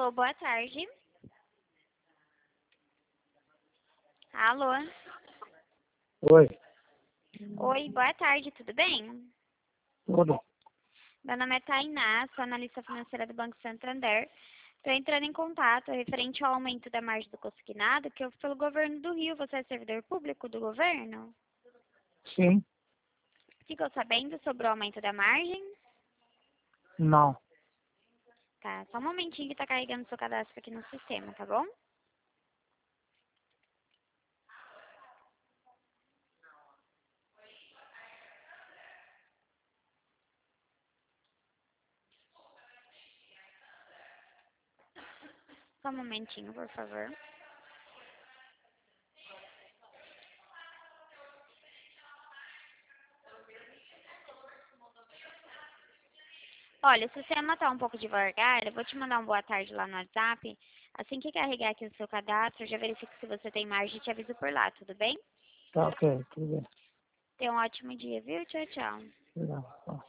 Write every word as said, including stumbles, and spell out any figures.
Alô, boa tarde. Alô? Oi, Oi, boa tarde, tudo bem? tudo. Meu nome é Tainá, sou analista financeira do Banco Santander. Estou entrando em contato referente ao aumento da margem do consignado que houve pelo governo do Rio. Você é servidor público do governo? Sim, Ficou sabendo sobre o aumento da margem? não. Tá, só um momentinho que tá carregando seu cadastro aqui no sistema, tá bom? Só um momentinho, por favor. Olha, se o sistema tá um pouco devagar, eu vou te mandar um boa tarde lá no WhatsApp. Assim que carregar aqui o seu cadastro, eu já verifico se você tem margem e te aviso por lá, tudo bem? Tá ok, tudo bem. Tenha um ótimo dia, viu? Tchau, tchau. Legal. Tá.